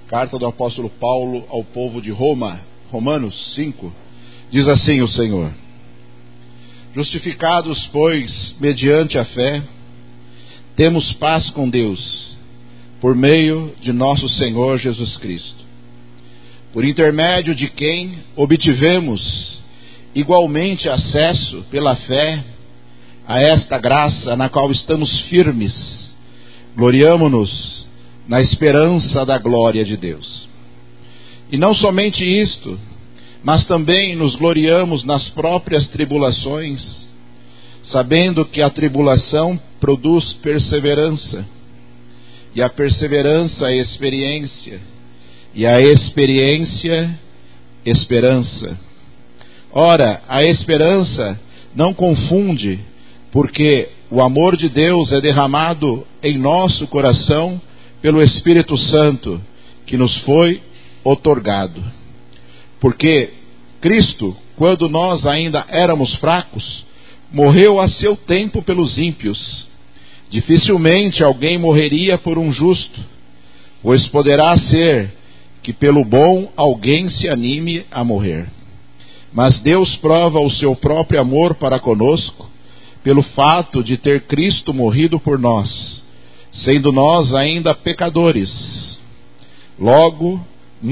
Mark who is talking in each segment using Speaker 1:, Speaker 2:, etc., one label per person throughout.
Speaker 1: Carta do apóstolo Paulo ao povo de Roma, Romanos 5, diz assim o Senhor: justificados, pois, mediante a fé, temos paz com Deus, por meio de nosso Senhor Jesus Cristo, por intermédio de quem obtivemos igualmente acesso pela fé a esta graça na qual estamos firmes. Gloriamo-nos na esperança da glória de Deus. E não somente isto, mas também nos gloriamos nas próprias tribulações, sabendo que a tribulação produz perseverança, e a perseverança experiência, e a experiência esperança. Ora, a esperança não confunde, porque o amor de Deus é derramado em nosso coração pelo Espírito Santo, que nos foi outorgado. Porque Cristo, quando nós ainda éramos fracos, morreu a seu tempo pelos ímpios. Dificilmente alguém morreria por um justo, pois poderá ser que pelo bom alguém se anime a morrer. Mas Deus prova o seu próprio amor para conosco, pelo fato de ter Cristo morrido por nós, sendo nós ainda pecadores. Logo,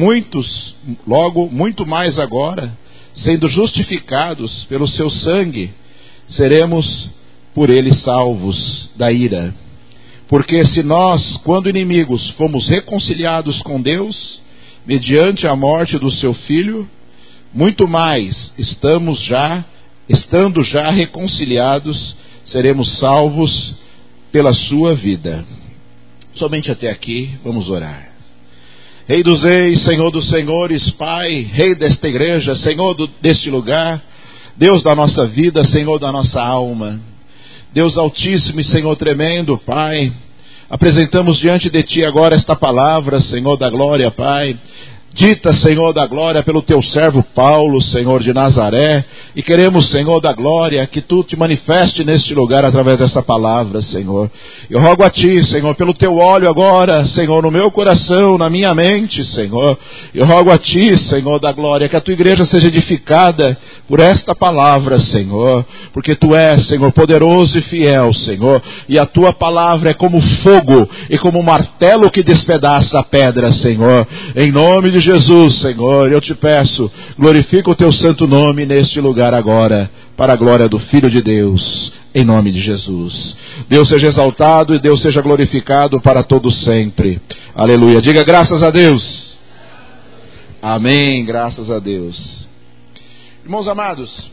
Speaker 1: muito mais agora, sendo justificados pelo seu sangue, seremos por ele salvos da ira. Porque se nós, quando inimigos, fomos reconciliados com Deus, mediante a morte do seu Filho, muito mais, estando já reconciliados, seremos salvos pela sua vida. Somente até aqui, vamos orar. Rei dos reis, Senhor dos senhores, Pai, Rei desta igreja, Senhor deste lugar, Deus da nossa vida, Senhor da nossa alma, Deus altíssimo e Senhor tremendo, Pai, apresentamos diante de Ti agora esta palavra, Senhor da glória, Pai, dita, Senhor da glória, pelo Teu servo Paulo, Senhor de Nazaré, e queremos, Senhor da glória, que Tu te manifeste neste lugar através dessa palavra, Senhor. Eu rogo a Ti, Senhor, pelo Teu óleo agora, Senhor, no meu coração, na minha mente, Senhor. Eu rogo a Ti, Senhor da glória, que a Tua igreja seja edificada por esta palavra, Senhor, porque Tu és, Senhor, poderoso e fiel, Senhor, e a Tua palavra é como fogo e como martelo que despedaça a pedra, Senhor. Em nome de Jesus, Senhor, eu te peço, glorifica o Teu santo nome neste lugar agora, para a glória do Filho de Deus, em nome de Jesus. Deus seja exaltado e Deus seja glorificado para todo sempre. Aleluia. Diga graças a Deus. Amém, graças a Deus. Irmãos amados,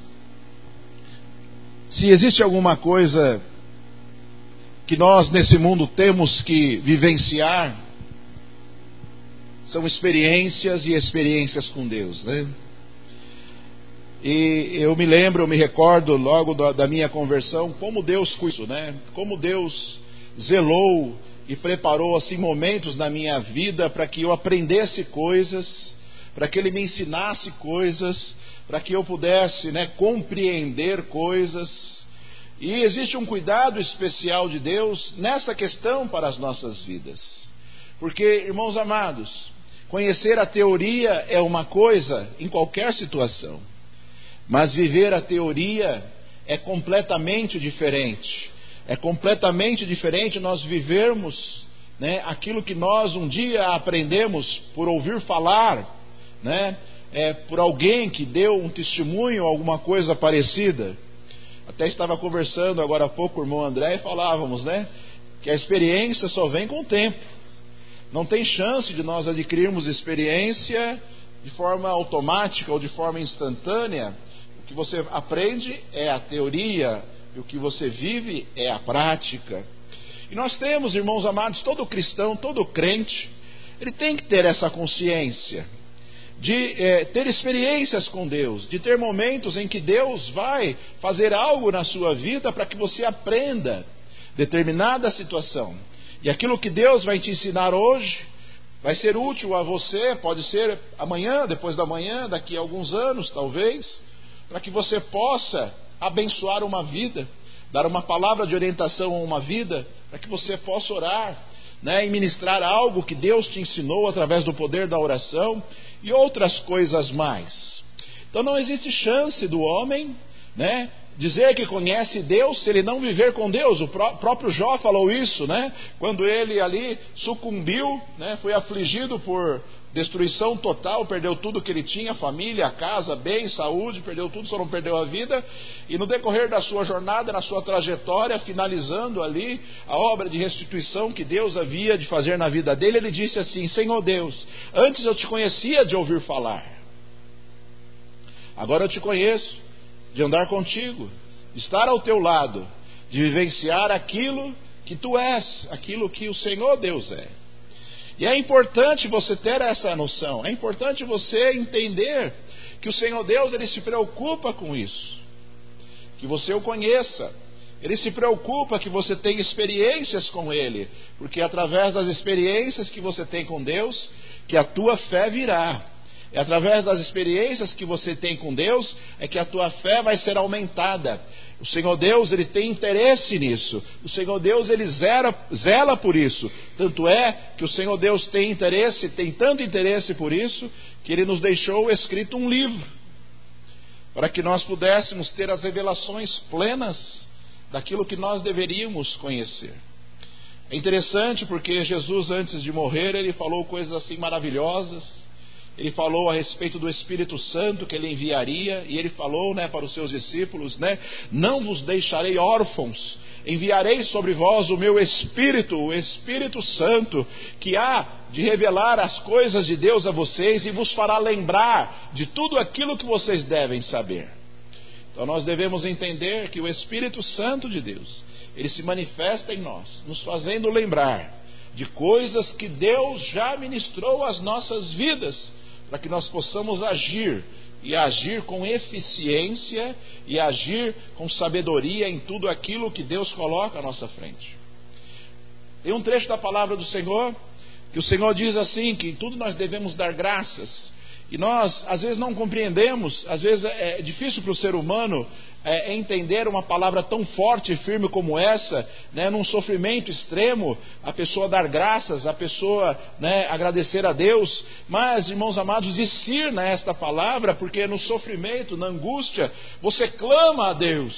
Speaker 1: se existe alguma coisa que nós nesse mundo temos que vivenciar, são experiências e experiências com Deus, né? E eu me recordo logo da minha conversão, como Deus cuidou, né? Como Deus zelou e preparou assim momentos na minha vida para que eu aprendesse coisas, para que Ele me ensinasse coisas, para que eu pudesse, né, compreender coisas. E existe um cuidado especial de Deus nessa questão para as nossas vidas. Porque, irmãos amados, conhecer a teoria é uma coisa em qualquer situação, mas viver a teoria é completamente diferente. É completamente diferente nós vivermos, né, aquilo que nós um dia aprendemos por ouvir falar, né, por alguém que deu um testemunho, alguma coisa parecida. Até estava conversando agora há pouco com o irmão André e falávamos, né, que a experiência só vem com o tempo. Não tem chance de nós adquirirmos experiência de forma automática ou de forma instantânea. O que você aprende é a teoria e o que você vive é a prática. E nós temos, irmãos amados, todo cristão, todo crente, ele tem que ter essa consciência de ter experiências com Deus, de ter momentos em que Deus vai fazer algo na sua vida para que você aprenda determinada situação. E aquilo que Deus vai te ensinar hoje vai ser útil a você, pode ser amanhã, depois da manhã, daqui a alguns anos talvez, para que você possa abençoar uma vida, dar uma palavra de orientação a uma vida, para que você possa orar, né, em ministrar algo que Deus te ensinou através do poder da oração e outras coisas mais. Então não existe chance do homem, né, dizer que conhece Deus se ele não viver com Deus. O próprio Jó falou isso, né, quando ele ali sucumbiu, né, foi afligido por destruição total, perdeu tudo que ele tinha, família, casa, bem, saúde, perdeu tudo, só não perdeu a vida. E no decorrer da sua jornada, na sua trajetória, finalizando ali a obra de restituição que Deus havia de fazer na vida dele, ele disse assim: Senhor Deus, antes eu te conhecia de ouvir falar, agora eu te conheço de andar contigo, de estar ao teu lado, de vivenciar aquilo que tu és, aquilo que o Senhor Deus é. E é importante você ter essa noção, é importante você entender que o Senhor Deus, Ele se preocupa com isso, que você o conheça. Ele se preocupa que você tenha experiências com Ele, porque é através das experiências que você tem com Deus que a tua fé virá. É através das experiências que você tem com Deus é que a tua fé vai ser aumentada. O Senhor Deus, Ele tem interesse nisso. O Senhor Deus, Ele zela por isso. Tanto é que o Senhor Deus tem interesse, tem tanto interesse por isso, que Ele nos deixou escrito um livro, para que nós pudéssemos ter as revelações plenas daquilo que nós deveríamos conhecer. É interessante porque Jesus, antes de morrer, Ele falou coisas assim maravilhosas. Ele falou a respeito do Espírito Santo que Ele enviaria, e Ele falou, né, para os seus discípulos, né, não vos deixarei órfãos, enviarei sobre vós o meu Espírito, o Espírito Santo, que há de revelar as coisas de Deus a vocês e vos fará lembrar de tudo aquilo que vocês devem saber. Então nós devemos entender que o Espírito Santo de Deus, ele se manifesta em nós, nos fazendo lembrar de coisas que Deus já ministrou às nossas vidas, para que nós possamos agir, e agir com eficiência, e agir com sabedoria em tudo aquilo que Deus coloca à nossa frente. Tem um trecho da palavra do Senhor, que o Senhor diz assim, que em tudo nós devemos dar graças, e nós às vezes não compreendemos, às vezes é difícil para o ser humano entender uma palavra tão forte e firme como essa, né, num sofrimento extremo, a pessoa dar graças, a pessoa, né, agradecer a Deus. Mas, irmãos amados, discirna esta palavra, porque no sofrimento, na angústia, você clama a Deus.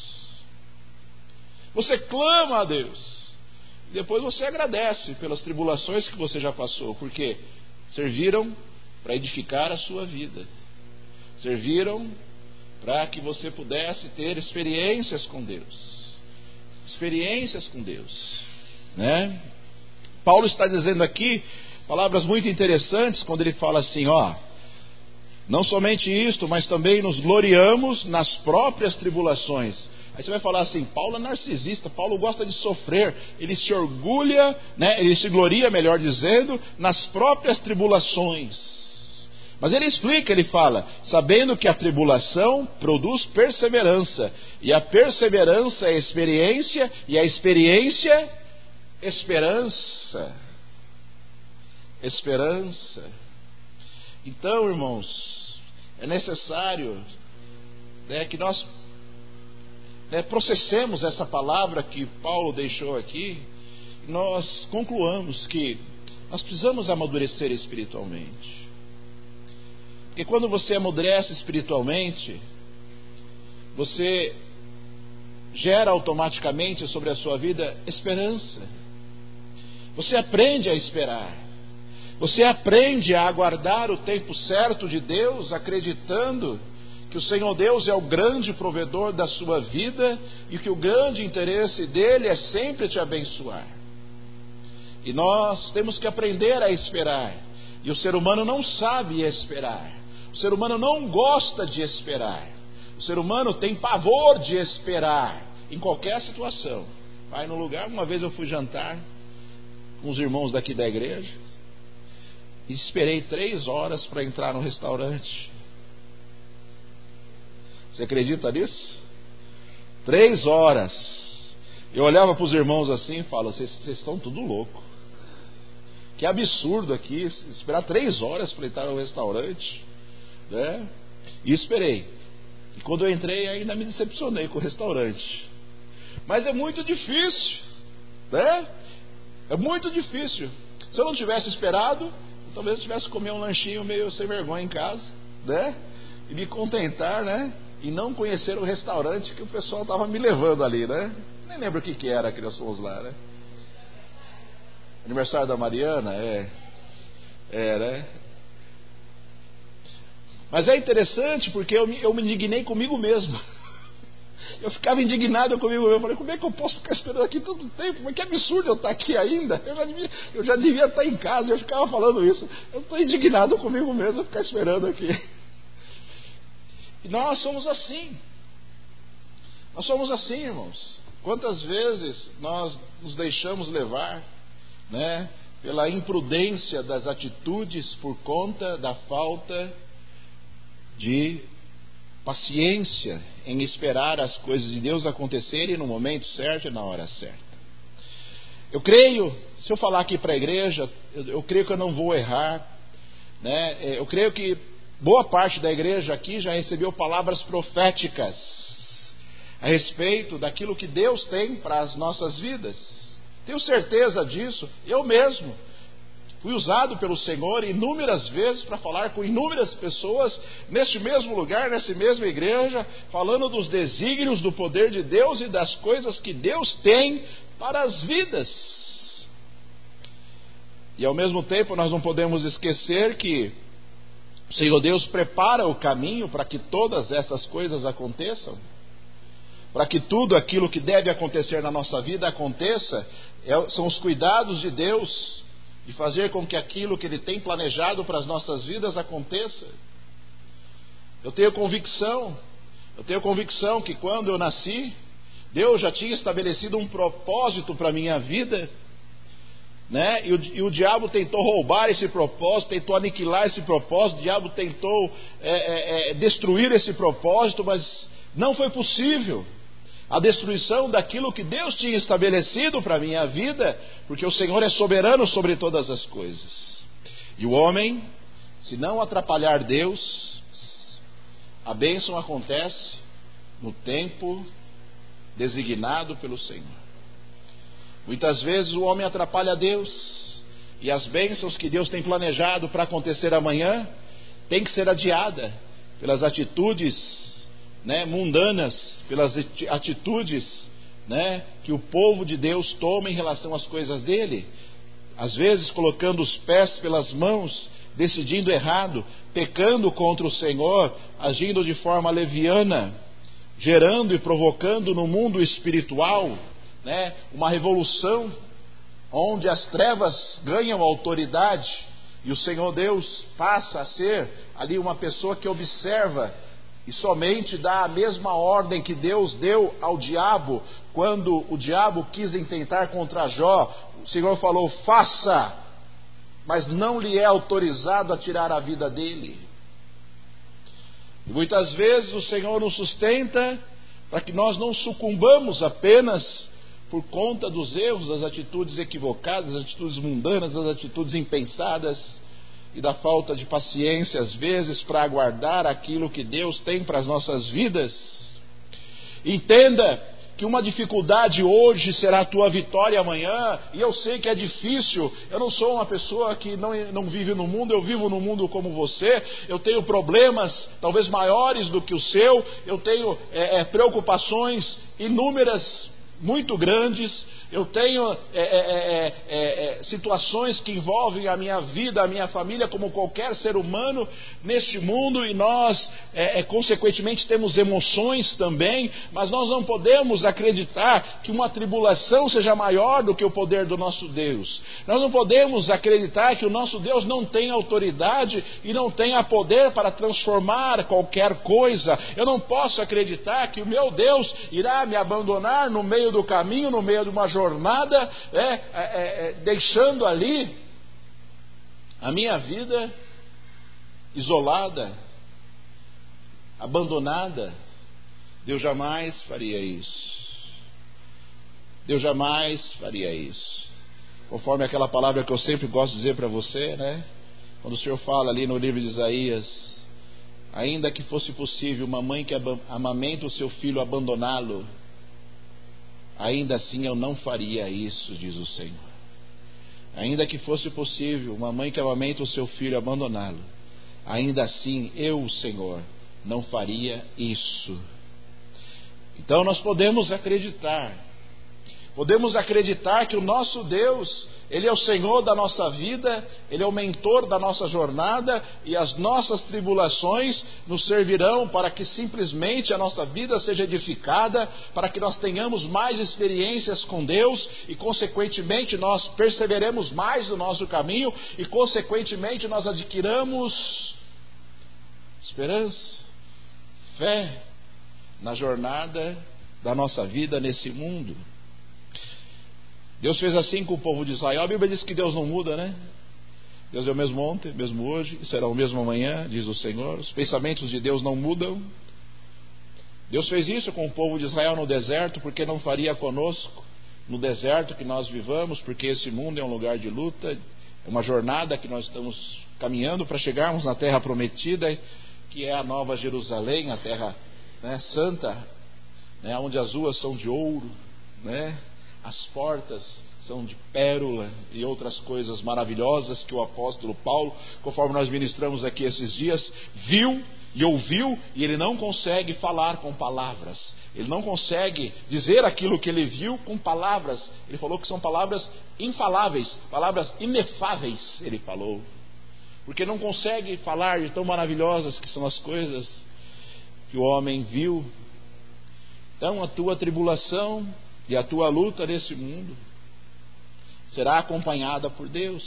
Speaker 1: Você clama a Deus. E depois você agradece pelas tribulações que você já passou, porque serviram para edificar a sua vida. Serviram para que você pudesse ter experiências com Deus. Experiências com Deus, né? Paulo está dizendo aqui palavras muito interessantes quando ele fala assim, ó: não somente isto, mas também nos gloriamos nas próprias tribulações. Aí você vai falar assim, Paulo é narcisista, Paulo gosta de sofrer, ele se orgulha, né? Ele se gloria, melhor dizendo, nas próprias tribulações. Mas ele explica, ele fala, sabendo que a tribulação produz perseverança, e a perseverança é experiência, e a experiência, esperança. Esperança. Então, irmãos, é necessário, né, que nós, né, processemos essa palavra que Paulo deixou aqui, e nós concluamos que nós precisamos amadurecer espiritualmente. Porque quando você amadurece espiritualmente, você gera automaticamente sobre a sua vida esperança. Você aprende a esperar. Você aprende a aguardar o tempo certo de Deus, acreditando que o Senhor Deus é o grande provedor da sua vida e que o grande interesse dele é sempre te abençoar. E nós temos que aprender a esperar. E o ser humano não sabe esperar. O ser humano não gosta de esperar. O ser humano tem pavor de esperar em qualquer situação. Vai no lugar, uma vez eu fui jantar com os irmãos daqui da igreja e esperei 3 horas para entrar no restaurante. Você acredita nisso? 3 horas. Eu olhava para os irmãos assim e falo, vocês estão tudo louco. Que absurdo aqui, esperar 3 horas para entrar no restaurante. Né? E esperei. E quando eu entrei ainda me decepcionei com o restaurante. Mas é muito difícil, né? É muito difícil. Se eu não tivesse esperado, talvez eu tivesse comido um lanchinho meio sem vergonha em casa, né? E me contentar, né? E não conhecer o restaurante que o pessoal estava me levando ali, né? Nem lembro o que era que nós fomos lá, né? Aniversário da Mariana, né? Mas é interessante porque eu me indignei comigo mesmo. Eu ficava indignado comigo mesmo. Eu falei, como é que eu posso ficar esperando aqui tanto tempo? Mas que absurdo eu estar aqui ainda. Eu já devia estar em casa. Eu ficava falando isso. Eu estou indignado comigo mesmo ficar esperando aqui. E nós somos assim. Nós somos assim, irmãos. Quantas vezes nós nos deixamos levar, né, pela imprudência das atitudes por conta da falta de paciência em esperar as coisas de Deus acontecerem no momento certo e na hora certa. Eu creio, se eu falar aqui para a igreja, eu creio que eu não vou errar, né? Eu creio que boa parte da igreja aqui já recebeu palavras proféticas a respeito daquilo que Deus tem para as nossas vidas. Tenho certeza disso. Eu mesmo fui usado pelo Senhor inúmeras vezes para falar com inúmeras pessoas neste mesmo lugar, nessa mesma igreja, falando dos desígnios do poder de Deus e das coisas que Deus tem para as vidas. E ao mesmo tempo nós não podemos esquecer que o Senhor Deus prepara o caminho para que todas essas coisas aconteçam, para que tudo aquilo que deve acontecer na nossa vida aconteça. São os cuidados de Deus de fazer com que aquilo que Ele tem planejado para as nossas vidas aconteça. Eu tenho convicção que quando eu nasci, Deus já tinha estabelecido um propósito para a minha vida, né? E o diabo tentou roubar esse propósito, tentou aniquilar esse propósito, o diabo tentou destruir esse propósito, mas não foi possível a destruição daquilo que Deus tinha estabelecido para a minha vida, porque o Senhor é soberano sobre todas as coisas. E o homem, se não atrapalhar Deus, a bênção acontece no tempo designado pelo Senhor. Muitas vezes o homem atrapalha Deus, e as bênçãos que Deus tem planejado para acontecer amanhã tem que ser adiada pelas atitudes, né, mundanas, pelas atitudes, né, que o povo de Deus toma em relação às coisas dele, às vezes colocando os pés pelas mãos, decidindo errado, pecando contra o Senhor, agindo de forma leviana, gerando e provocando no mundo espiritual, né, uma revolução onde as trevas ganham autoridade e o Senhor Deus passa a ser ali uma pessoa que observa e somente dá a mesma ordem que Deus deu ao diabo quando o diabo quis intentar contra Jó. O Senhor falou, faça, mas não lhe é autorizado a tirar a vida dele. E muitas vezes o Senhor nos sustenta para que nós não sucumbamos apenas por conta dos erros, das atitudes equivocadas, das atitudes mundanas, das atitudes impensadas e da falta de paciência, às vezes, para aguardar aquilo que Deus tem para as nossas vidas. Entenda que uma dificuldade hoje será a tua vitória amanhã, e eu sei que é difícil. Eu não sou uma pessoa que não vive no mundo, eu vivo no mundo como você. Eu tenho problemas talvez maiores do que o seu, eu tenho preocupações inúmeras, muito grandes. Eu tenho situações que envolvem a minha vida, a minha família, como qualquer ser humano neste mundo, e nós, consequentemente, temos emoções também, mas nós não podemos acreditar que uma tribulação seja maior do que o poder do nosso Deus. Nós não podemos acreditar que o nosso Deus não tem autoridade e não tenha poder para transformar qualquer coisa. Eu não posso acreditar que o meu Deus irá me abandonar no meio do caminho, no meio de uma jornada, deixando ali a minha vida isolada, abandonada. Deus jamais faria isso. Deus jamais faria isso. Conforme aquela palavra que eu sempre gosto de dizer para você, né? Quando o Senhor fala ali no livro de Isaías, ainda que fosse possível uma mãe que amamenta o seu filho abandoná-lo, ainda assim eu não faria isso, diz o Senhor. Ainda que fosse possível uma mãe que amamenta o seu filho abandoná-lo, ainda assim eu, Senhor, não faria isso. Então nós podemos acreditar que o nosso Deus, Ele é o Senhor da nossa vida, Ele é o mentor da nossa jornada, e as nossas tribulações nos servirão para que simplesmente a nossa vida seja edificada, para que nós tenhamos mais experiências com Deus, e consequentemente nós perseveremos mais no nosso caminho, e consequentemente nós adquiramos esperança, fé na jornada da nossa vida nesse mundo. Deus fez assim com o povo de Israel. A Bíblia diz que Deus não muda, né? Deus é o mesmo ontem, mesmo hoje, e será o mesmo amanhã, diz o Senhor. Os pensamentos de Deus não mudam. Deus fez isso com o povo de Israel no deserto, porque não faria conosco no deserto que nós vivamos, porque esse mundo é um lugar de luta, é uma jornada que nós estamos caminhando para chegarmos na terra prometida, que é a Nova Jerusalém, a terra, né, santa, né, onde as ruas são de ouro, né? As portas são de pérola e outras coisas maravilhosas que o apóstolo Paulo, conforme nós ministramos aqui esses dias, viu e ouviu, e ele não consegue falar com palavras, ele não consegue dizer aquilo que ele viu com palavras. Ele falou que são palavras infaláveis, palavras inefáveis, ele falou, porque não consegue falar de tão maravilhosas que são as coisas que o homem viu. Então a tua tribulação e a tua luta nesse mundo será acompanhada por Deus.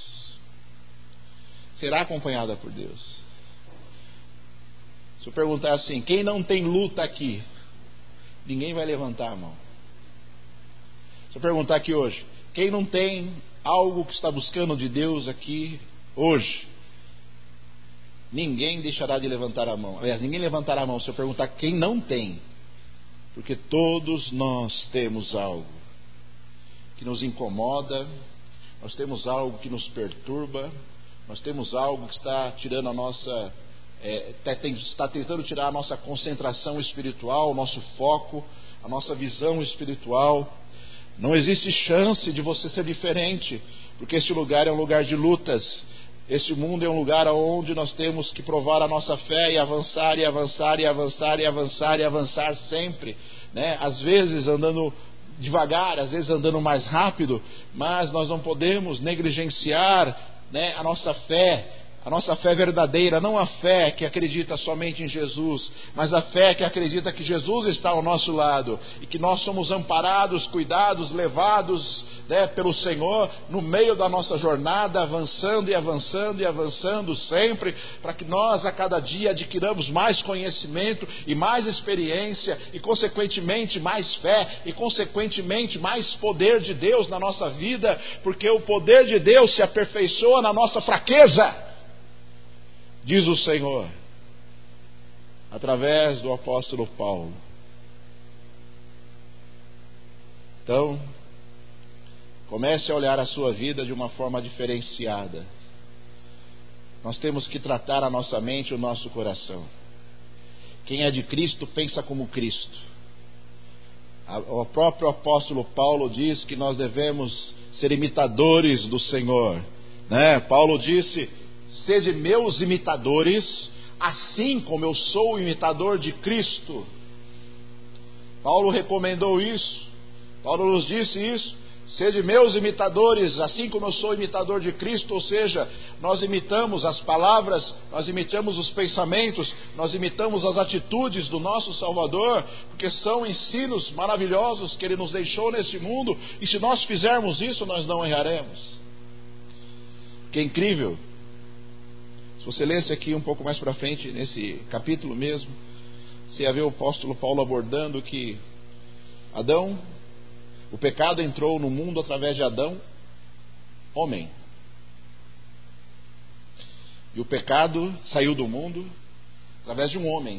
Speaker 1: Será acompanhada por Deus. Se eu perguntar assim, quem não tem luta aqui? Ninguém vai levantar a mão. Se eu perguntar aqui hoje, quem não tem algo que está buscando de Deus aqui hoje? Ninguém deixará de levantar a mão. Aliás, ninguém levantará a mão se eu perguntar quem não tem. Porque todos nós temos algo que nos incomoda, nós temos algo que nos perturba, nós temos algo que está tirando a nossa, está tentando tirar a nossa concentração espiritual, o nosso foco, a nossa visão espiritual. Não existe chance de você ser diferente, porque esse lugar é um lugar de lutas. Esse mundo é um lugar onde nós temos que provar a nossa fé e avançar, e avançar, e avançar, e avançar, e avançar sempre, né? Às vezes andando devagar, às vezes andando mais rápido, mas nós não podemos negligenciar, né, a nossa fé verdadeira, não a fé que acredita somente em Jesus, mas a fé que acredita que Jesus está ao nosso lado e que nós somos amparados, cuidados, levados, né, pelo Senhor no meio da nossa jornada, avançando e avançando e avançando sempre, para que nós a cada dia adquiramos mais conhecimento e mais experiência e consequentemente mais fé e consequentemente mais poder de Deus na nossa vida, porque o poder de Deus se aperfeiçoa na nossa fraqueza, diz o Senhor, através do apóstolo Paulo. Então, comece a olhar a sua vida de uma forma diferenciada. Nós temos que tratar a nossa mente e o nosso coração. Quem é de Cristo pensa como Cristo. O próprio apóstolo Paulo diz que nós devemos ser imitadores do Senhor, né? Paulo disse: sede meus imitadores, assim como eu sou imitador de Cristo. Paulo recomendou isso. Paulo nos disse isso: sede meus imitadores, assim como eu sou imitador de Cristo. Ou seja, nós imitamos as palavras, nós imitamos os pensamentos, nós imitamos as atitudes do nosso Salvador, porque são ensinos maravilhosos que Ele nos deixou nesse mundo, e se nós fizermos isso, nós não erraremos. Que incrível! Se você lesse aqui um pouco mais para frente, nesse capítulo mesmo, você ia ver o apóstolo Paulo abordando que Adão, o pecado entrou no mundo através de Adão, homem. E o pecado saiu do mundo através de um homem,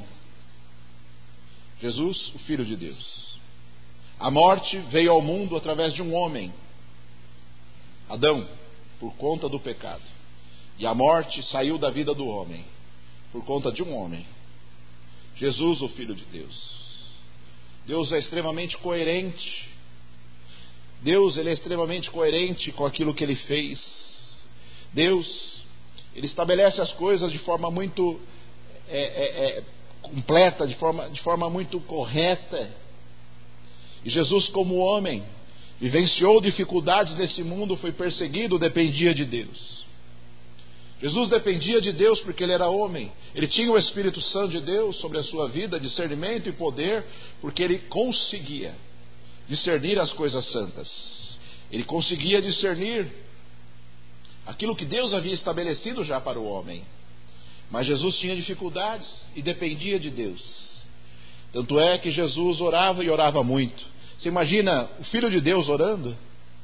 Speaker 1: Jesus, o Filho de Deus. A morte veio ao mundo através de um homem, Adão, por conta do pecado. E a morte saiu da vida do homem por conta de um homem, Jesus, o Filho de Deus. Deus é extremamente coerente. Deus, ele é extremamente coerente com aquilo que ele fez. Deus, ele estabelece as coisas de forma muito completa, de forma muito correta. E Jesus, como homem, vivenciou dificuldades nesse mundo, foi perseguido, dependia de Deus. Jesus dependia de Deus porque ele era homem. Ele tinha o Espírito Santo de Deus sobre a sua vida, discernimento e poder, porque ele conseguia discernir as coisas santas. Ele conseguia discernir aquilo que Deus havia estabelecido já para o homem. Mas Jesus tinha dificuldades e dependia de Deus. Tanto é que Jesus orava e orava muito. Você imagina o Filho de Deus orando?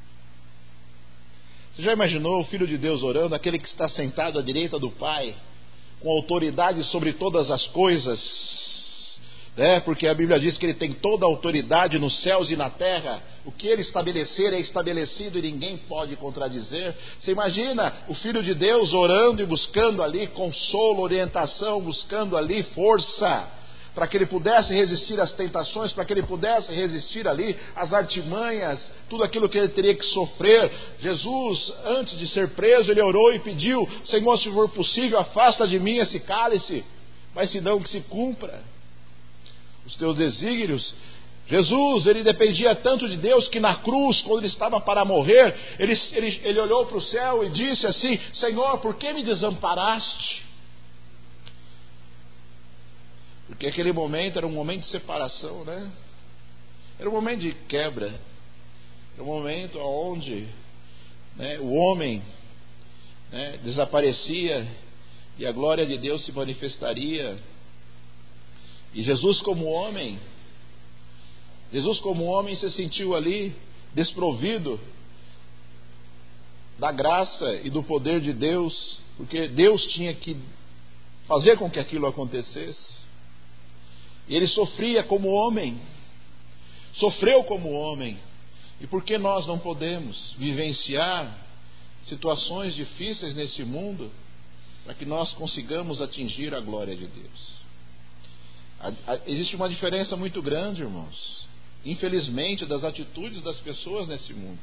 Speaker 1: Você já imaginou o Filho de Deus orando, aquele que está sentado à direita do Pai, com autoridade sobre todas as coisas, né? Porque a Bíblia diz que ele tem toda a autoridade nos céus e na terra. O que ele estabelecer é estabelecido e ninguém pode contradizer. Você imagina o Filho de Deus orando e buscando ali consolo, orientação, buscando ali força, para que ele pudesse resistir às tentações, para que ele pudesse resistir ali às artimanhas, tudo aquilo que ele teria que sofrer. Jesus, antes de ser preso, ele orou e pediu: Senhor, se for possível, afasta de mim esse cálice, mas se não, que se cumpra os teus desígnios. Jesus, ele dependia tanto de Deus que na cruz, quando ele estava para morrer, ele olhou para o céu e disse assim: Senhor, por que me desamparaste? Porque aquele momento era um momento de separação, né? Era um momento de quebra. Era um momento onde, né, o homem, né, desaparecia e a glória de Deus se manifestaria. E Jesus como homem se sentiu ali desprovido da graça e do poder de Deus, porque Deus tinha que fazer com que aquilo acontecesse. E ele sofria como homem, sofreu como homem. E por que nós não podemos vivenciar situações difíceis nesse mundo para que nós consigamos atingir a glória de Deus? Existe uma diferença muito grande, irmãos, infelizmente, das atitudes das pessoas nesse mundo.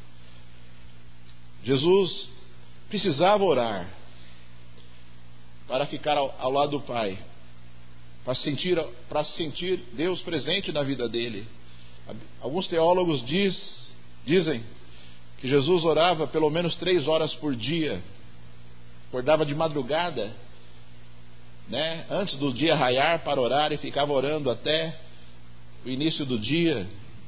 Speaker 1: Jesus precisava orar para ficar ao lado do Pai, para sentir Deus presente na vida dele. Alguns teólogos dizem que Jesus orava pelo menos 3 horas por dia, acordava de madrugada, né, antes do dia raiar, para orar, e ficava orando até o início do dia.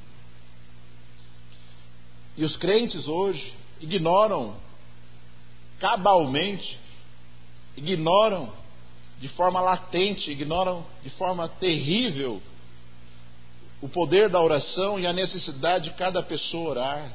Speaker 1: E os crentes hoje ignoram cabalmente, ignoram de forma latente, ignoram de forma terrível o poder da oração e a necessidade de cada pessoa orar.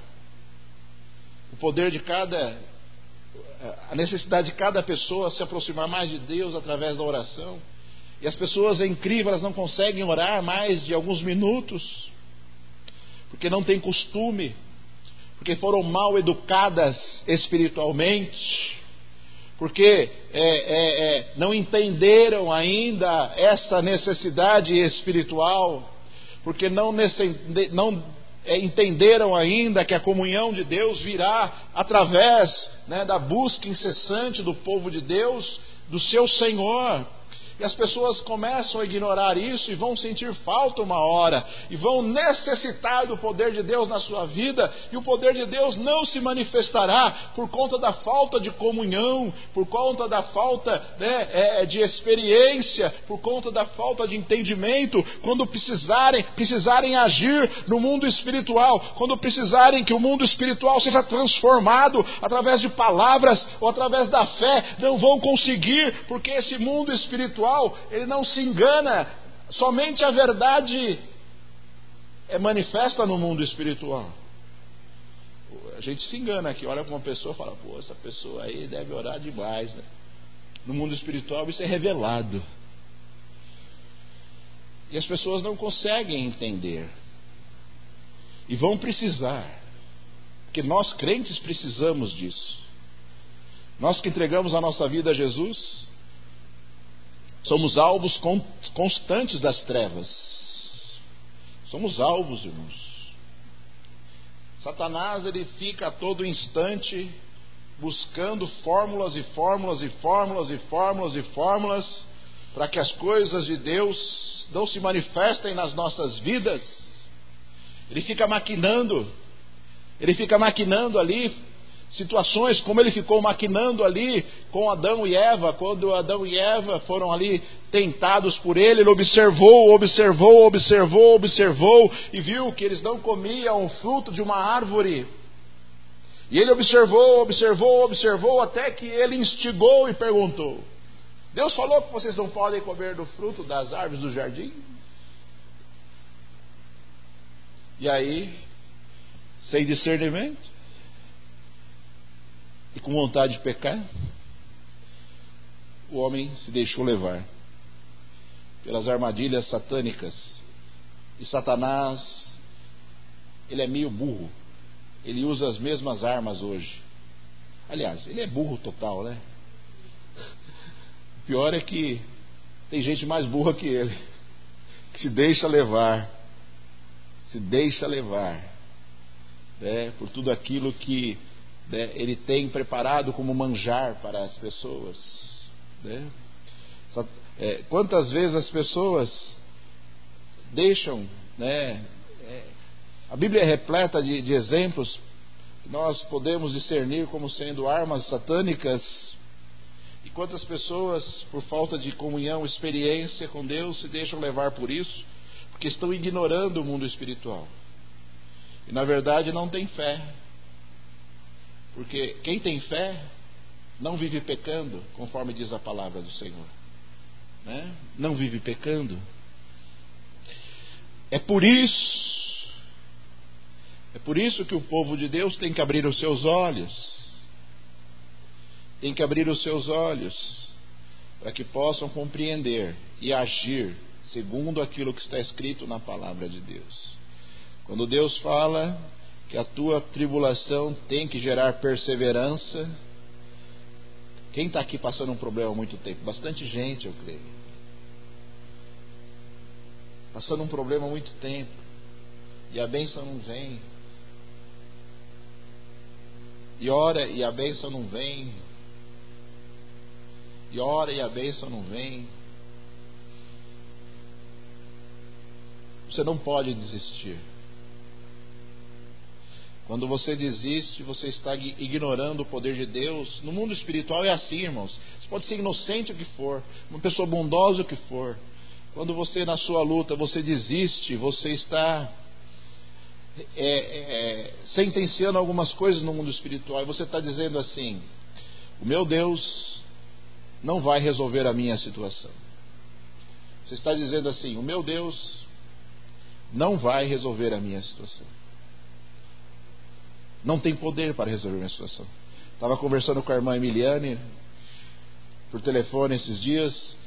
Speaker 1: A necessidade de cada pessoa se aproximar mais de Deus através da oração. E as pessoas, é incrível, elas não conseguem orar mais de alguns minutos, porque não têm costume, porque foram mal educadas espiritualmente, porque não entenderam ainda essa necessidade espiritual, porque não entenderam ainda que a comunhão de Deus virá através, né, da busca incessante do povo de Deus, do seu Senhor. E as pessoas começam a ignorar isso e vão sentir falta uma hora, e vão necessitar do poder de Deus na sua vida, e o poder de Deus não se manifestará por conta da falta de comunhão, por conta da falta, né, de experiência, por conta da falta de entendimento, quando precisarem agir no mundo espiritual, quando precisarem que o mundo espiritual seja transformado através de palavras ou através da fé, não vão conseguir, porque esse mundo espiritual, ele não se engana. Somente a verdade é manifesta no mundo espiritual. A gente se engana aqui, olha para uma pessoa e fala: pô, essa pessoa aí deve orar demais, né? No mundo espiritual isso é revelado, e as pessoas não conseguem entender, e vão precisar, porque nós crentes precisamos disso. Nós que entregamos a nossa vida a Jesus somos alvos constantes das trevas. Somos alvos, irmãos. Satanás, ele fica a todo instante buscando fórmulas e fórmulas e fórmulas e fórmulas e fórmulas para que as coisas de Deus não se manifestem nas nossas vidas. Ele fica maquinando ali situações, como ele ficou maquinando ali com Adão e Eva. Quando Adão e Eva foram ali tentados por ele, ele observou e viu que eles não comiam o fruto de uma árvore. E ele observou até que ele instigou e perguntou: Deus falou que vocês não podem comer do fruto das árvores do jardim? E aí, sem discernimento e com vontade de pecar, o homem se deixou levar pelas armadilhas satânicas. E Satanás, ele é meio burro. Ele usa as mesmas armas hoje. Aliás, ele é burro total, né? O pior é que tem gente mais burra que ele, que se deixa levar, né, por tudo aquilo que, né, ele tem preparado como manjar para as pessoas, né? Quantas vezes as pessoas deixam, né? A Bíblia é repleta de exemplos que nós podemos discernir como sendo armas satânicas. E quantas pessoas, por falta de comunhão, experiência com Deus, se deixam levar por isso, porque estão ignorando o mundo espiritual. E na verdade não tem fé. Porque quem tem fé não vive pecando, conforme diz a palavra do Senhor, né? Não vive pecando. É por isso que o povo de Deus tem que abrir os seus olhos. Tem que abrir os seus olhos para que possam compreender e agir segundo aquilo que está escrito na palavra de Deus. Quando Deus fala que a tua tribulação tem que gerar perseverança, quem está aqui passando um problema há muito tempo? Bastante gente, eu creio. Passando um problema há muito tempo, e a bênção não vem. E ora e a bênção não vem. E ora e a bênção não vem. Você não pode desistir. Quando você desiste, você está ignorando o poder de Deus. No mundo espiritual é assim, irmãos. Você pode ser inocente o que for, uma pessoa bondosa o que for. Quando você, na sua luta, você desiste, você está sentenciando algumas coisas no mundo espiritual. E você está dizendo assim: o meu Deus não vai resolver a minha situação. Você está dizendo assim: o meu Deus não vai resolver a minha situação. Não tem poder para resolver a minha situação. Estava conversando com a irmã Emiliane por telefone esses dias,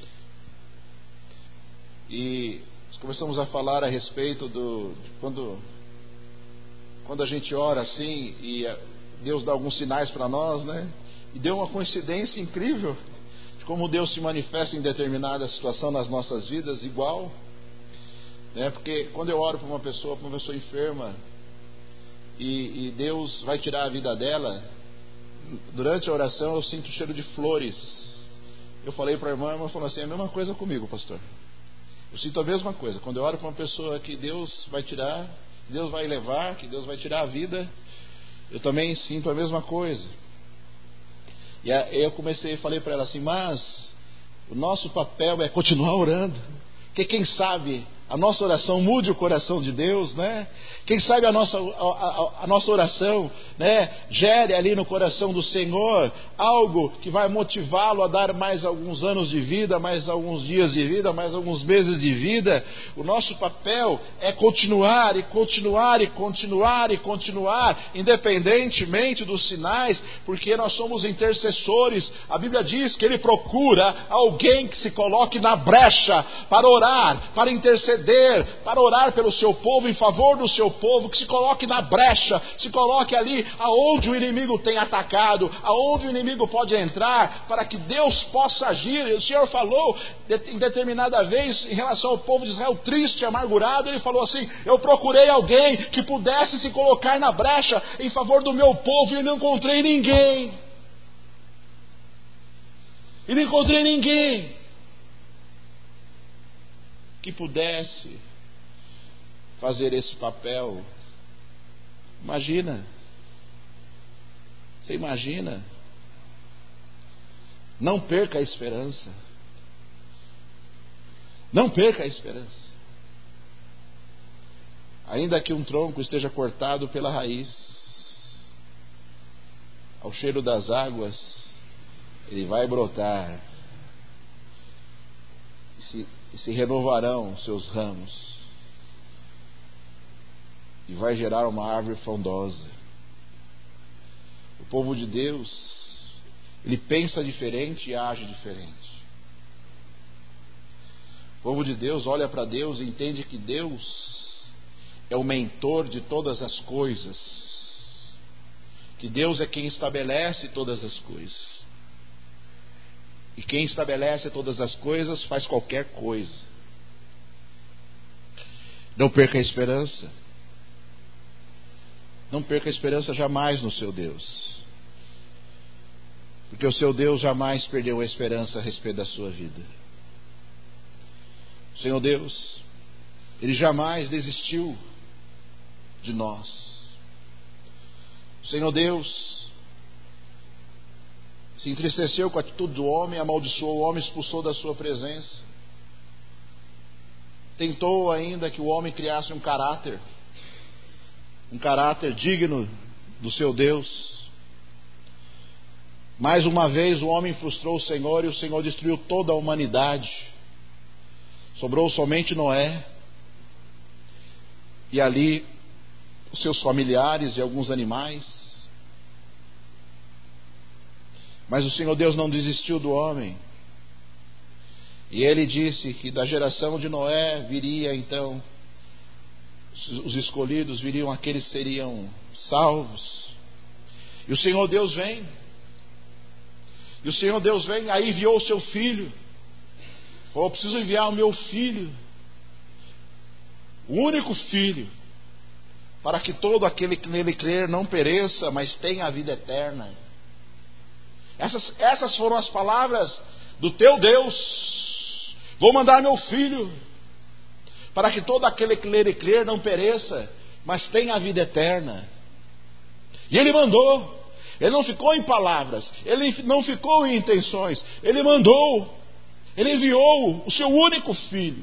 Speaker 1: e começamos a falar a respeito de quando a gente ora assim e Deus dá alguns sinais para nós, né? E deu uma coincidência incrível de como Deus se manifesta em determinada situação nas nossas vidas igual, né? Porque quando eu oro para uma pessoa enferma e Deus vai tirar a vida dela, durante a oração eu sinto o cheiro de flores. Eu falei para a irmã falou assim: é a mesma coisa comigo, pastor. Eu sinto a mesma coisa. Quando eu oro para uma pessoa que Deus vai tirar, que Deus vai levar, que Deus vai tirar a vida, eu também sinto a mesma coisa. E aí eu falei para ela assim: mas o nosso papel é continuar orando, porque quem sabe a nossa oração mude o coração de Deus, né? Quem sabe a nossa oração, né, gere ali no coração do Senhor algo que vai motivá-lo a dar mais alguns anos de vida, mais alguns dias de vida, mais alguns meses de vida. O nosso papel é continuar e continuar e continuar e continuar, independentemente dos sinais, porque nós somos intercessores. A Bíblia diz que Ele procura alguém que se coloque na brecha para orar, para interceder interceder, para orar pelo seu povo, em favor do seu povo, que se coloque na brecha, se coloque ali aonde o inimigo tem atacado, aonde o inimigo pode entrar, para que Deus possa agir. O Senhor falou em determinada vez em relação ao povo de Israel triste, amargurado, Ele falou assim: eu procurei alguém que pudesse se colocar na brecha em favor do meu povo e não encontrei ninguém. E não encontrei ninguém que pudesse fazer esse papel. Imagina. Você imagina? Não perca a esperança. Não perca a esperança. Ainda que um tronco esteja cortado pela raiz, ao cheiro das águas, ele vai brotar. E se renovarão seus ramos. E vai gerar uma árvore frondosa. O povo de Deus, ele pensa diferente e age diferente. O povo de Deus olha para Deus e entende que Deus é o mentor de todas as coisas. Que Deus é quem estabelece todas as coisas. E quem estabelece todas as coisas faz qualquer coisa. Não perca a esperança. Não perca a esperança jamais no seu Deus. Porque o seu Deus jamais perdeu a esperança a respeito da sua vida. O Senhor Deus, Ele jamais desistiu de nós. O Senhor Deus se entristeceu com a atitude do homem, amaldiçoou o homem, expulsou da sua presença. Tentou ainda que o homem criasse um caráter digno do seu Deus. Mais uma vez o homem frustrou o Senhor e o Senhor destruiu toda a humanidade. Sobrou somente Noé e ali os seus familiares e alguns animais. Mas o Senhor Deus não desistiu do homem. E Ele disse que da geração de Noé viria então os escolhidos, viriam aqueles que seriam salvos. E o Senhor Deus vem. E o Senhor Deus vem, aí enviou o seu filho. Eu preciso enviar o meu filho, o único filho, para que todo aquele que nele crer não pereça, mas tenha a vida eterna. Essas foram as palavras do teu Deus. Vou mandar meu filho, para que todo aquele que nele crer não pereça, mas tenha a vida eterna. E Ele mandou. Ele não ficou em palavras, Ele não ficou em intenções, Ele mandou. Ele enviou o seu único filho,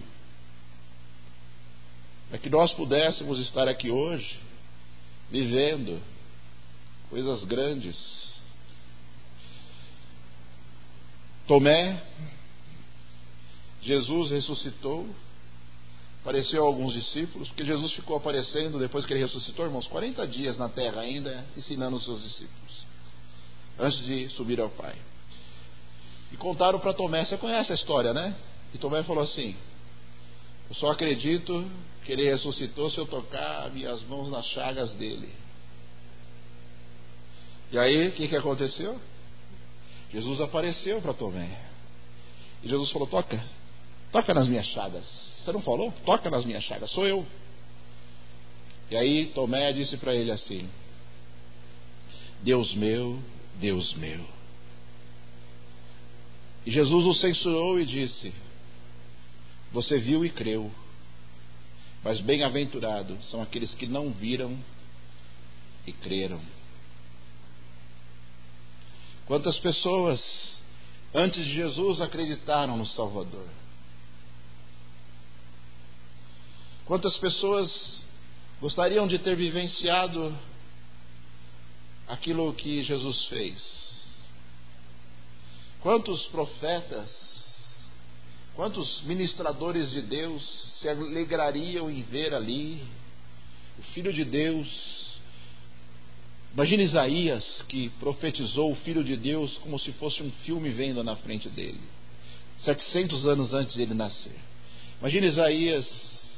Speaker 1: para que nós pudéssemos estar aqui hoje, vivendo coisas grandes. Tomé, Jesus ressuscitou, apareceu a alguns discípulos, porque Jesus ficou aparecendo depois que Ele ressuscitou, irmãos, 40 dias na terra ainda, ensinando os seus discípulos, antes de subir ao Pai. E contaram para Tomé, você conhece a história, né? E Tomé falou assim: eu só acredito que Ele ressuscitou se eu tocar minhas mãos nas chagas dele. E aí, o que aconteceu? Jesus apareceu para Tomé. E Jesus falou: toca nas minhas chagas. Você não falou? Toca nas minhas chagas, sou eu. E aí Tomé disse para ele assim: Deus meu, Deus meu. E Jesus o censurou e disse: você viu e creu, mas bem-aventurados são aqueles que não viram e creram. Quantas pessoas antes de Jesus acreditaram no Salvador? Quantas pessoas gostariam de ter vivenciado aquilo que Jesus fez? Quantos profetas, quantos ministradores de Deus se alegrariam em ver ali o Filho de Deus? Imagina Isaías, que profetizou o Filho de Deus como se fosse um filme vendo na frente dele, 700 anos antes dele nascer. Imagina Isaías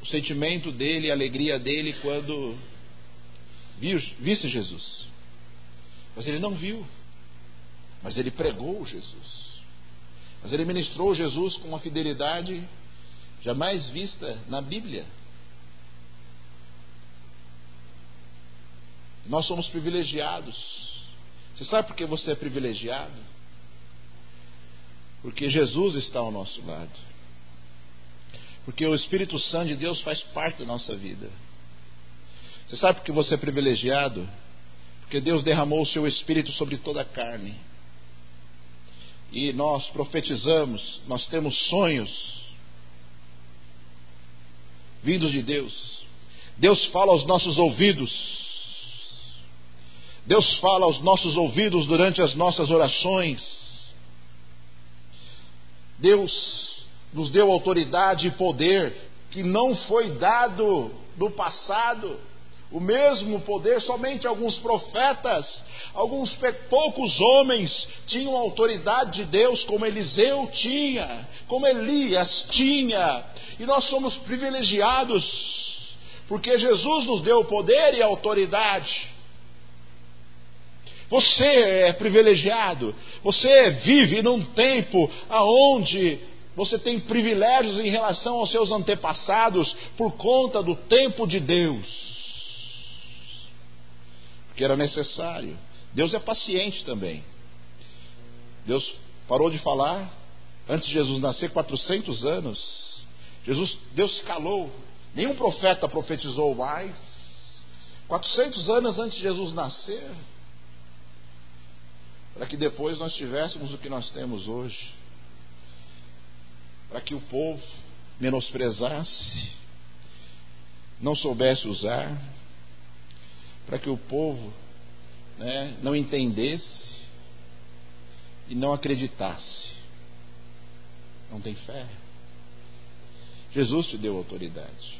Speaker 1: o sentimento dele, a alegria dele quando visse Jesus. Mas ele não viu. Mas ele pregou Jesus. Mas ele ministrou Jesus com uma fidelidade jamais vista na Bíblia. Nós somos privilegiados. Você sabe por que você é privilegiado? Porque Jesus está ao nosso lado. Porque o Espírito Santo de Deus faz parte da nossa vida. Você sabe por que você é privilegiado? Porque Deus derramou o seu Espírito sobre toda a carne. E nós profetizamos, nós temos sonhos vindos de Deus. Deus fala aos nossos ouvidos. Deus fala aos nossos ouvidos durante as nossas orações. Deus nos deu autoridade e poder que não foi dado no passado. O mesmo poder, somente alguns profetas, alguns poucos homens tinham a autoridade de Deus, como Eliseu tinha, como Elias tinha. E nós somos privilegiados, porque Jesus nos deu o poder e a autoridade. Você é privilegiado. Você vive num tempo aonde você tem privilégios em relação aos seus antepassados por conta do tempo de Deus. Porque era necessário. Deus é paciente também. Deus parou de falar antes de Jesus nascer 400 anos. Deus se calou. Nenhum profeta profetizou mais. 400 anos antes de Jesus nascer. Para que depois nós tivéssemos o que nós temos hoje. Para que o povo menosprezasse, não soubesse usar, para que o povo não entendesse e não acreditasse. Não tem fé. Jesus te deu autoridade.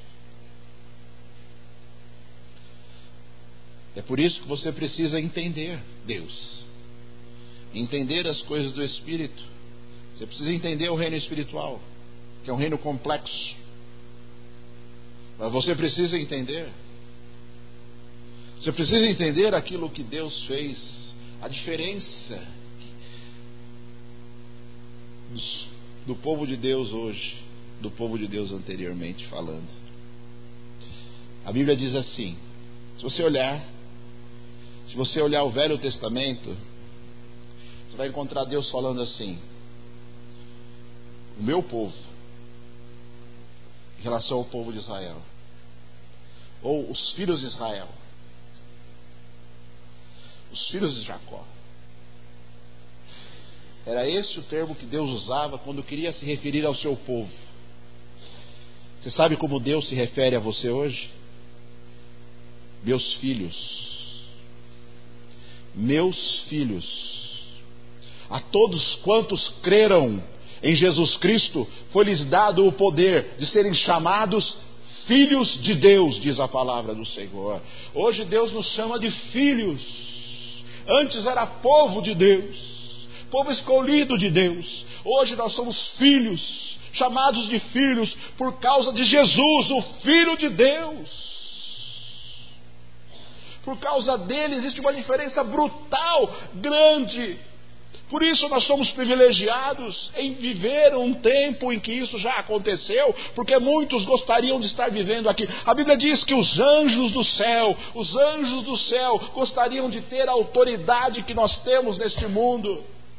Speaker 1: É por isso que você precisa entender Deus, entender as coisas do Espírito. Você precisa entender o reino espiritual, que é um reino complexo. Mas você precisa entender. Você precisa entender aquilo que Deus fez, a diferença do povo de Deus hoje, do povo de Deus anteriormente falando. A Bíblia diz assim, se você olhar o Velho Testamento, você vai encontrar Deus falando assim: o meu povo, em relação ao povo de Israel, ou os filhos de Israel, os filhos de Jacó. Era esse o termo que Deus usava quando queria se referir ao seu povo. Você sabe como Deus se refere a você hoje? Meus filhos. Meus filhos. A todos quantos creram em Jesus Cristo, foi-lhes dado o poder de serem chamados filhos de Deus, diz a palavra do Senhor. Hoje Deus nos chama de filhos. Antes era povo de Deus, povo escolhido de Deus. Hoje nós somos filhos, chamados de filhos por causa de Jesus, o Filho de Deus. Por causa dele existe uma diferença brutal, grande. Por isso nós somos privilegiados em viver um tempo em que isso já aconteceu, porque muitos gostariam de estar vivendo aqui. A Bíblia diz que os anjos do céu gostariam de ter a autoridade que nós temos neste mundo.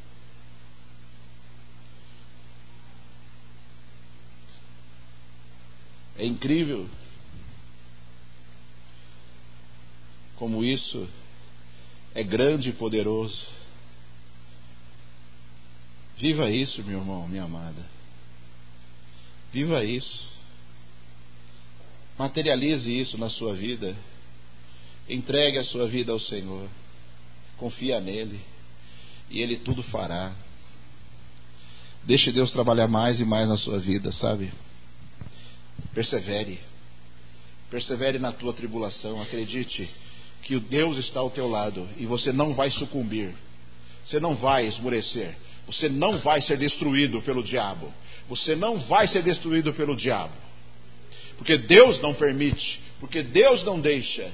Speaker 1: É incrível como isso é grande e poderoso. Viva isso, meu irmão, minha amada. Viva isso. Materialize isso na sua vida. Entregue a sua vida ao Senhor. Confia nele. E ele tudo fará. Deixe Deus trabalhar mais e mais na sua vida, sabe? Persevere. Persevere na tua tribulação. Acredite que o Deus está ao teu lado. E você não vai sucumbir. Você não vai esmorecer. Você não vai ser destruído pelo diabo. Você não vai ser destruído pelo diabo. porque Deus não permite, porque Deus não deixa.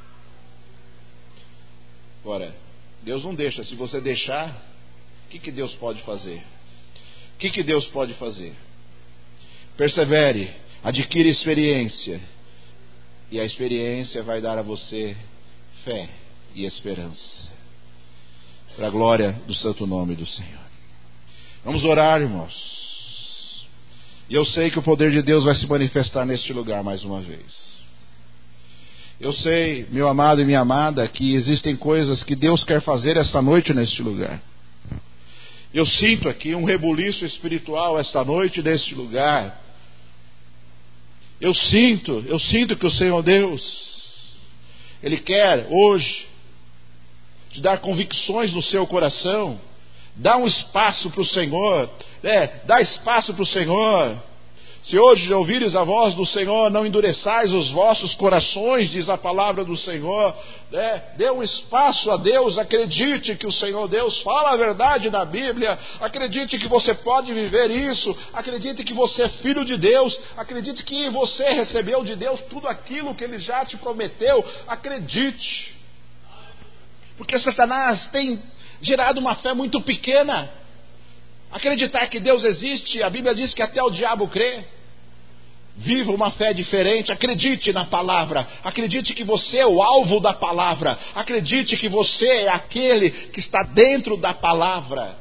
Speaker 1: Agora, Deus não deixa. Se você deixar, o que Deus pode fazer? O que Deus pode fazer? Persevere, adquire experiência, e a experiência vai dar a você fé e esperança, para a glória do santo nome do Senhor. Vamos orar, irmãos. E eu sei que o poder de Deus vai se manifestar neste lugar mais uma vez. Eu sei, meu amado e minha amada, que existem coisas que Deus quer fazer esta noite neste lugar. Eu sinto aqui um rebuliço espiritual esta noite neste lugar. Eu sinto que o Senhor Deus, Ele quer hoje te dar convicções no seu coração. Dá um espaço para o Senhor, dá espaço para o Senhor. Se hoje ouvires a voz do Senhor, não endureçais os vossos corações, diz a palavra do Senhor. Dê um espaço a Deus, acredite que o Senhor Deus fala a verdade na Bíblia, acredite que você pode viver isso, acredite que você é filho de Deus, acredite que você recebeu de Deus tudo aquilo que Ele já te prometeu, acredite. Porque Satanás tem gerado uma fé muito pequena. Acreditar que Deus existe, a Bíblia diz que até o diabo crê. Viva uma fé diferente, acredite na palavra, acredite que você é o alvo da palavra, acredite que você é aquele que está dentro da palavra,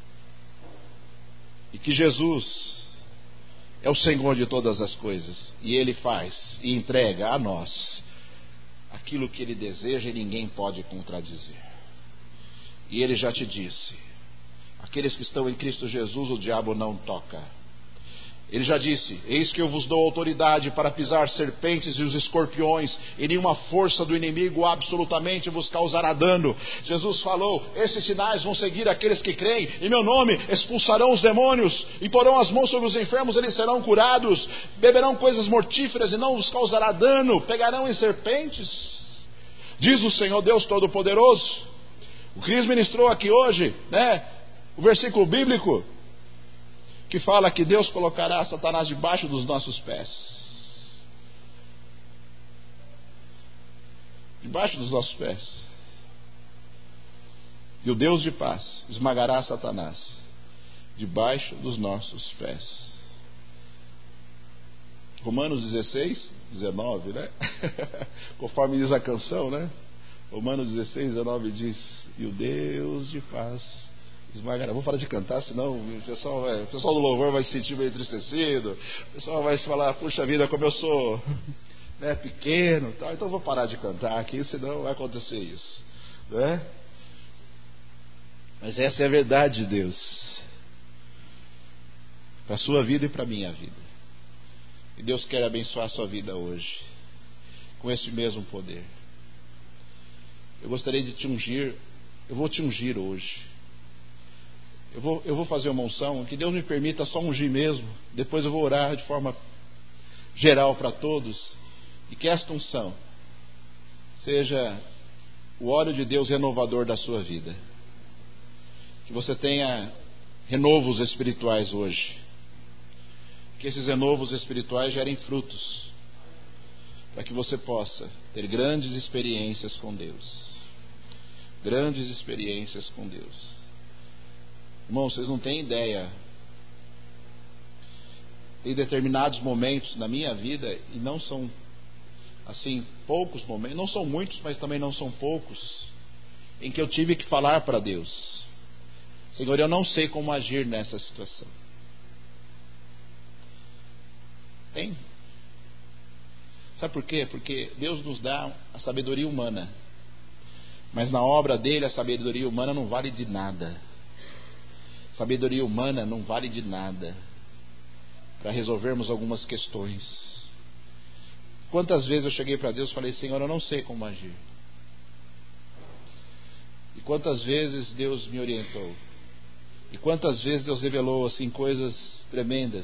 Speaker 1: e que Jesus é o Senhor de todas as coisas, e Ele faz e entrega a nós aquilo que Ele deseja e ninguém pode contradizer. E Ele já te disse: aqueles que estão em Cristo Jesus, o diabo não toca. Ele já disse: eis que eu vos dou autoridade para pisar serpentes e os escorpiões, e nenhuma força do inimigo absolutamente vos causará dano. Jesus falou: esses sinais vão seguir aqueles que creem, em meu nome expulsarão os demônios, e porão as mãos sobre os enfermos, eles serão curados, beberão coisas mortíferas e não vos causará dano, pegarão em serpentes, diz o Senhor Deus Todo-Poderoso. O Cris ministrou aqui hoje, o versículo bíblico que fala que Deus colocará Satanás debaixo dos nossos pés. Debaixo dos nossos pés. E o Deus de paz esmagará Satanás debaixo dos nossos pés. Romanos 16, 19, Conforme diz a canção, Romanos 16, 19 diz: e o Deus de paz esmagará. Vou parar de cantar, senão o pessoal do louvor vai se sentir meio entristecido. O pessoal vai se falar: puxa vida, como eu sou pequeno, tal. Então vou parar de cantar aqui, senão vai acontecer isso, Mas essa é a verdade de Deus para a sua vida e para a minha vida. E Deus quer abençoar a sua vida hoje com esse mesmo poder. Eu gostaria de te ungir. Eu vou te ungir hoje. Eu vou fazer uma unção, que Deus me permita só ungir mesmo. Depois eu vou orar de forma geral para todos, e que esta unção seja o óleo de Deus renovador da sua vida. Que você tenha renovos espirituais hoje. Que esses renovos espirituais gerem frutos, para que você possa ter grandes experiências com Deus. Grandes experiências com Deus. Irmãos, vocês não têm ideia. Tem determinados momentos na minha vida, e não são assim poucos momentos, não são muitos, mas também não são poucos, em que eu tive que falar para Deus: Senhor, eu não sei como agir nessa situação. Tem. Sabe por quê? Porque Deus nos dá a sabedoria humana, mas na obra dele a sabedoria humana não vale de nada. Sabedoria humana não vale de nada para resolvermos algumas questões. Quantas vezes eu cheguei para Deus e falei: Senhor, eu não sei como agir. E quantas vezes Deus me orientou. E quantas vezes Deus revelou assim coisas tremendas.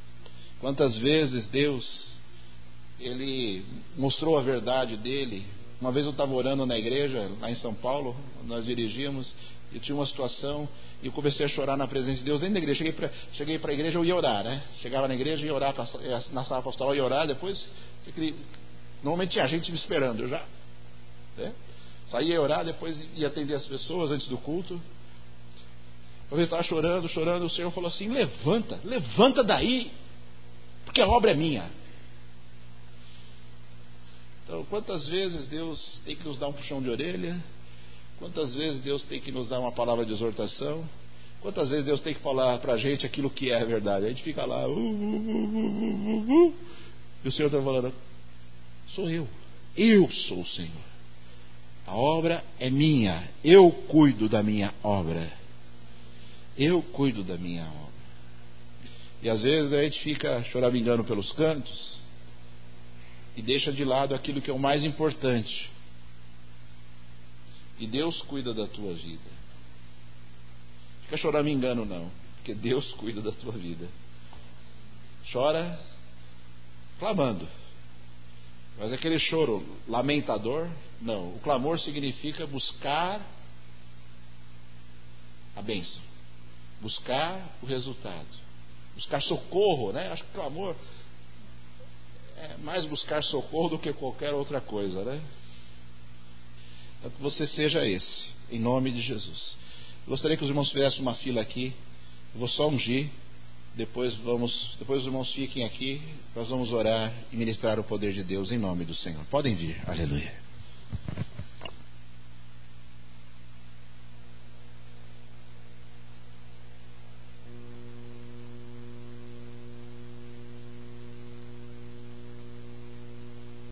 Speaker 1: Quantas vezes Deus, Ele mostrou a verdade dele Uma vez eu estava orando na igreja, lá em São Paulo, nós dirigíamos, e tinha uma situação, e eu comecei a chorar na presença de Deus dentro da igreja. Cheguei para a igreja, eu ia orar, né? Chegava na igreja, ia orar na sala pastoral, ia orar, depois, normalmente tinha gente me esperando, eu já, né? Saía a orar, depois ia atender as pessoas antes do culto. Uma vez eu estava chorando, o Senhor falou assim: levanta daí, porque a obra é minha. Então, quantas vezes Deus tem que nos dar um puxão de orelha? Quantas vezes Deus tem que nos dar uma palavra de exortação? Quantas vezes Deus tem que falar para a gente aquilo que é a verdade? A gente fica lá, e o Senhor está falando: sou eu sou o Senhor. A obra é minha, eu cuido da minha obra. Eu cuido da minha obra. E às vezes a gente fica choramingando pelos cantos e deixa de lado aquilo que é o mais importante. E Deus cuida da tua vida. Fica choramingando não, porque Deus cuida da tua vida. Chora clamando, mas aquele choro lamentador, não. O clamor significa buscar a bênção, buscar o resultado, buscar socorro, né? Acho que clamor é mais buscar socorro do que qualquer outra coisa, né? Então, que você seja esse, em nome de Jesus. Eu gostaria que os irmãos fizessem uma fila aqui. Eu vou só ungir. Depois os irmãos fiquem aqui. Nós vamos orar e ministrar o poder de Deus em nome do Senhor. Podem vir. Aleluia.